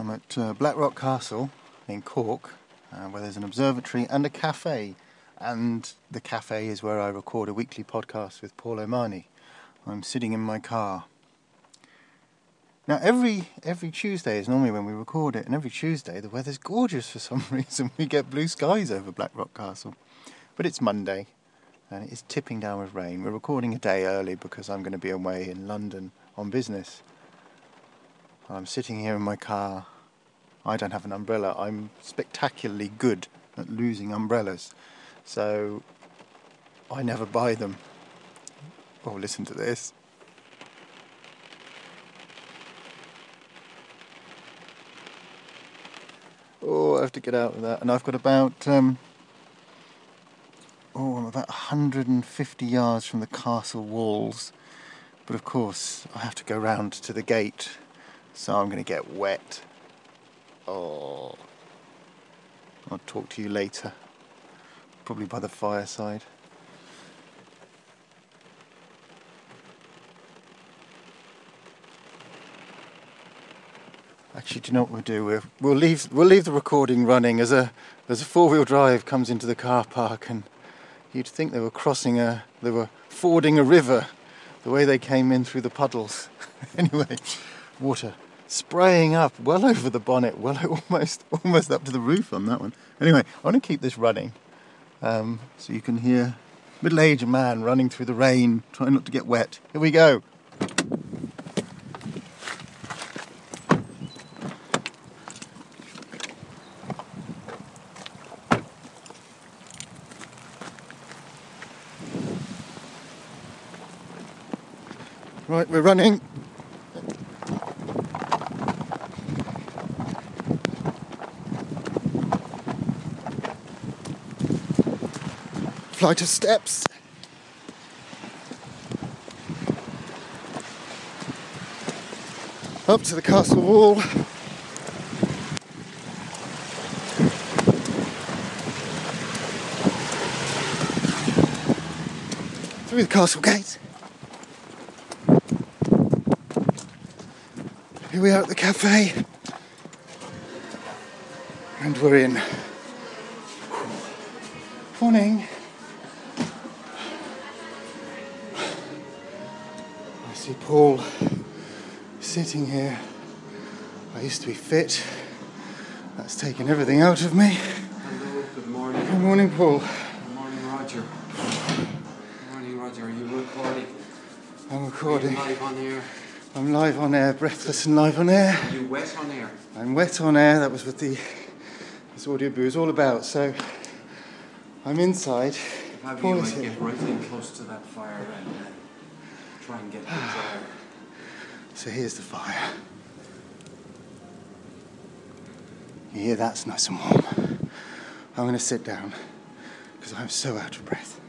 I'm at Blackrock Castle in Cork, where there's an observatory and a cafe. And the cafe is where I record a weekly podcast with Paul O'Mahony. I'm sitting in my car. Now, every Tuesday is normally when we record it, and every Tuesday the weather's gorgeous for some reason. We get blue skies over Blackrock Castle. But it's Monday, and it is tipping down with rain. We're recording a day early because I'm going to be away in London on business. I'm sitting here in my car. I don't have an umbrella. I'm spectacularly good at losing umbrellas, so I never buy them. Oh, listen to this. Oh, I have to get out of that. And I've got about, I'm about 150 yards from the castle walls. But of course, I have to go round to the gate, so I'm going to get wet. Oh, I'll talk to you later, probably by the fireside. Actually, do you know what we'll do? We'll leave the recording running as a four-wheel drive comes into the car park, and you'd think they were fording a river, the way they came in through the puddles. Anyway, water spraying up well over the bonnet, almost up to the roof on that one. Anyway, I want to keep this running, so you can hear middle-aged man running through the rain, trying not to get wet. Here we go. Right, we're running. Flight of steps. Up to the castle wall. Through the castle gate. Here we are at the cafe. And we're in. Morning. I see Paul sitting here. I used to be fit. That's taken everything out of me. Hello, good morning. Good morning, Paul. Good morning, Roger. Good morning, Roger. Are you recording? I'm recording. Are you live on air? I'm live on air, breathless and live on air. Are you wet on air? I'm wet on air. That was what this audio boo is all about. So I'm inside. Have Paul you is here. get right in close to that fire and try and get the dryer? So here's the fire. You hear that's nice and warm. I'm going to sit down because I'm so out of breath.